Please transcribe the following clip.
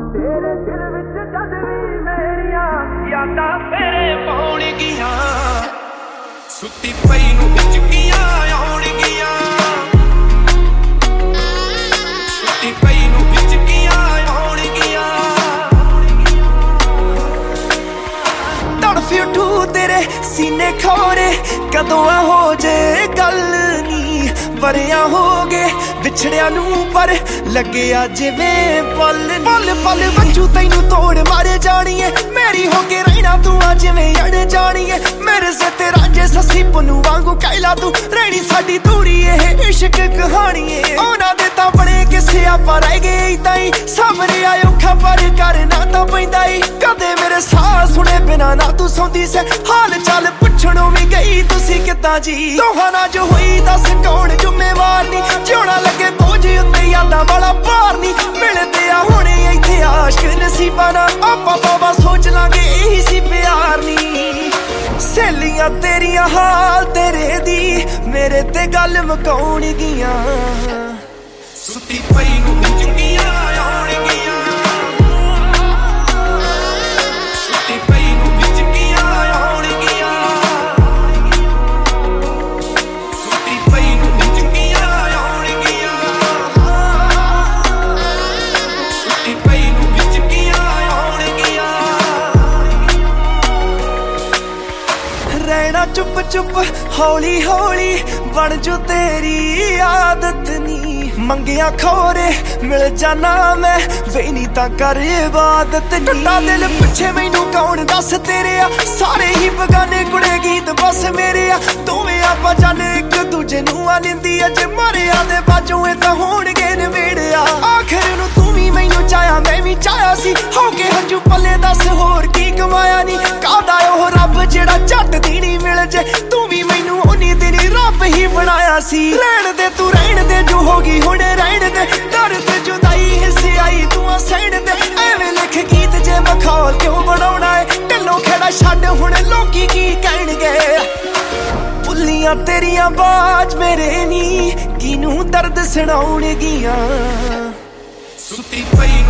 तेरे दिल विच जद भी मेरिया यादां फेरे पाउणगियां सुत्ती पई नूं हिचकियां आउणगियां सुत्ती पई नूं हिचकियां आउणगियां तड़फ उठू तेरे सीने खोरे कदों हो जे गल नी वरिया हो गए विछड़िया नू पर लगे जिवें पल पल पल बच्चू तैनू तोड़ मारे जानी है मेरी होके रहना तू जिवें अड़ जानी है मेरे से तेरा जे ससी पुनू वांगू कहला तू रहनी साडी दूरी है इश्क कहानी है ओना दे तां बड़े किसे आपा रह गए ताई सामने आयो खबर करना तां पैंदा ही कदे मेरे साह सुने बिना ना तू सौंदी से हाल चाल पुछणों भी गई तुसी किदां जी दोहां ना जो होई दस कौन जिम्मेवार नी जिउणा लगे बोझ उत्ते यादां वाला भार नी मिलदे आ हुणे इत्थे आशिक नसीबां नाल आपां बाबा सोच लांगे यही सी प्यार नी सहेलियां तेरियां हाल तेरे दी मेरे ते गल मुकाउणगियां सुत्ती पई नूं हिचकियां आउणगियां सुत्ती पई नूं हिचकियां आउणगियां सुत्ती पई नूं हिचकियां आउणगियां सुत्ती पई नूं हिचकियां आउणगियां रहना चुप चुप हौली हौली बन जो तेरी आदत नी मंगिया खोरे मिल जाना मैं वे नी तां कर इबादत टुटा दिल पिछे मैनू कौन दस तेरे आ सारे ही बगाने कुड़े गीत बस मेरे आ दोवें आपां चल एक दूजे नू आनिंदी अज मरिया दे बाजूए तां होणगे नवेड़िया आखिर नू तू भी मैनू चाया मैं भी चाया सी होके हंजू पल्ले दस होर की कमाया नी कादा ओह रब जेड़ा झट दीनी मिल जे तू भी मैनू उन्नी तेरी रब ही बनाया सी रहण दे तू रहण दे जो होगी हुणे रहण दे दर्द जुदाई हिस्से आई तू सैण दे एवें लिख गीत जे मखौल क्यों बनाउणा है ढिल्लों खेड़ा छड्ड हुण लोकी की कहणगे भुल्लियां तेरियां बाज मेरे नी किनू दर्द सुणाउणगियां सुत्ती पई